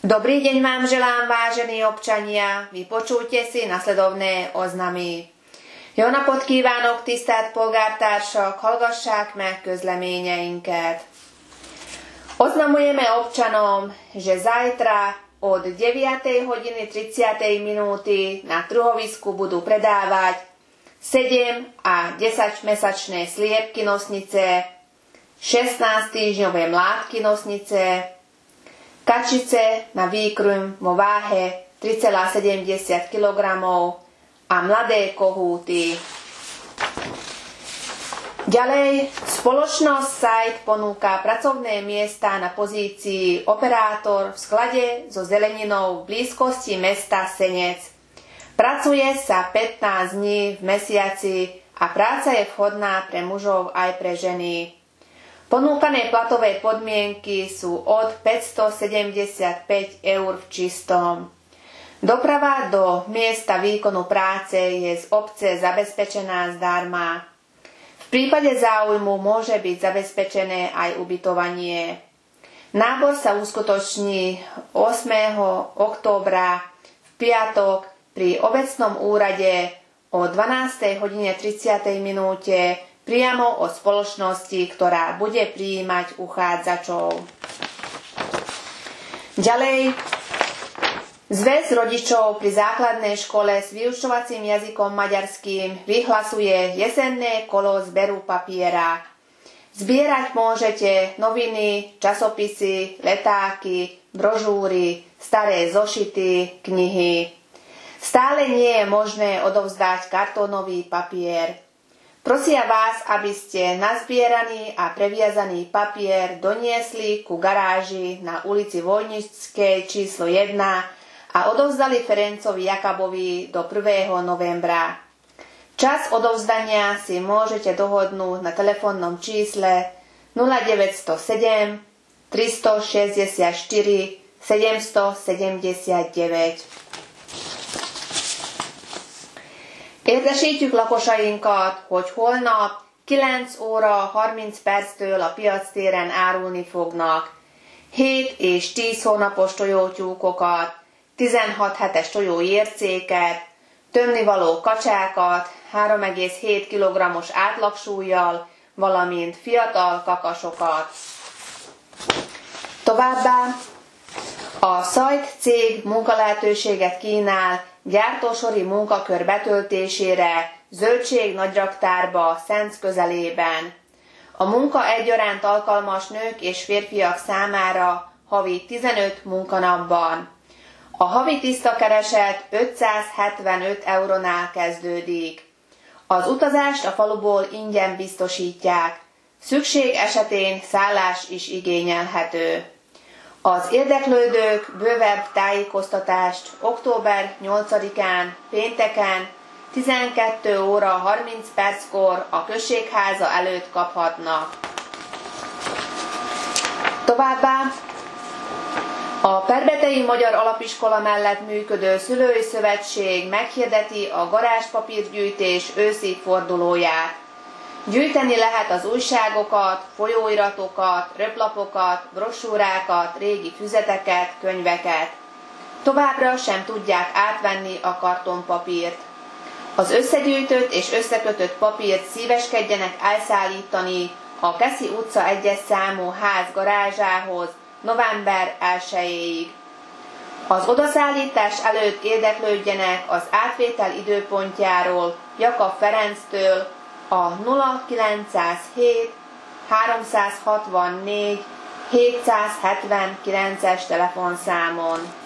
Dobrý deň vám želám, vážení občania. Vypočujte si nasledovné oznamy. Jó napot kívánok, tisztelt polgártársak, hallgassák meg közleményeinket. Oznamujeme občanom, že zajtra od 9:30 na trhovisku budú predávať 7 a 10-mesačné sliepky nosnice, 16-týždňové mládky nosnice, kačice na výkrm vo váhe 3,70 kg a mladé kohúty. Ďalej, spoločnosť Site ponúka pracovné miesta na pozícii operátor v sklade so zeleninou v blízkosti mesta Senec. Pracuje sa 15 dní v mesiaci a práca je vhodná pre mužov aj pre ženy. Ponúkané platové podmienky sú od 575 eur v čistom. Doprava do miesta výkonu práce je z obce zabezpečená zdarma. V prípade záujmu môže byť zabezpečené aj ubytovanie. Nábor sa uskutoční 8. októbra v piatok pri obecnom úrade o 12:30 priamo od spoločnosti, ktorá bude prijímať uchádzačov. Ďalej, Zväz rodičov pri základnej škole s vyučovacím jazykom maďarským vyhlasuje jesenné kolo zberu papiera. Zbierať môžete noviny, časopisy, letáky, brožúry, staré zošity, knihy. Stále nie je možné odovzdať kartónový papier. Prosia vás, aby ste nazbieraný a previazaný papier doniesli ku garáži na ulici Voľnickej číslo 1 a odovzdali Ferencovi Jakabovi do 1. novembra. Čas odovzdania si môžete dohodnúť na telefónnom čísle 0907 364 779. Értesítjük lakosainkat, hogy holnap 9 óra 30 perctől a piactéren árulni fognak 7 és 10 hónapos tojótyúkokat, 16 hetes tojóércéket, tömnivaló kacsákat, 3,7 kg-os átlagsúllyal, valamint fiatal kakasokat. Továbbá a Site cég munkalehetőséget kínál gyártósori munkakör betöltésére zöldség nagyraktárba Szenc közelében. A munka egyaránt alkalmas nők és férfiak számára havi 15 munkanapban. A havi tisztakereset 575 eurónál kezdődik. Az utazást a faluból ingyen biztosítják. Szükség esetén szállás is igényelhető. Az érdeklődők bővebb tájékoztatást október 8-án, pénteken, 12 óra 30 perckor a községháza előtt kaphatnak. Továbbá a Perbetei Magyar Alapiskola mellett működő Szülői Szövetség meghirdeti a garázspapírgyűjtés őszi fordulóját. Gyűjteni lehet az újságokat, folyóiratokat, röplapokat, brosúrákat, régi füzeteket, könyveket. Továbbra sem tudják átvenni a kartonpapírt. Az összegyűjtött és összekötött papírt szíveskedjenek elszállítani a Keszi utca 1-es számú ház garázsához november 1-ig. Az odaszállítás előtt érdeklődjenek az átvétel időpontjáról Jakab Ferenctől a 0907 364 779-es telefonszámon.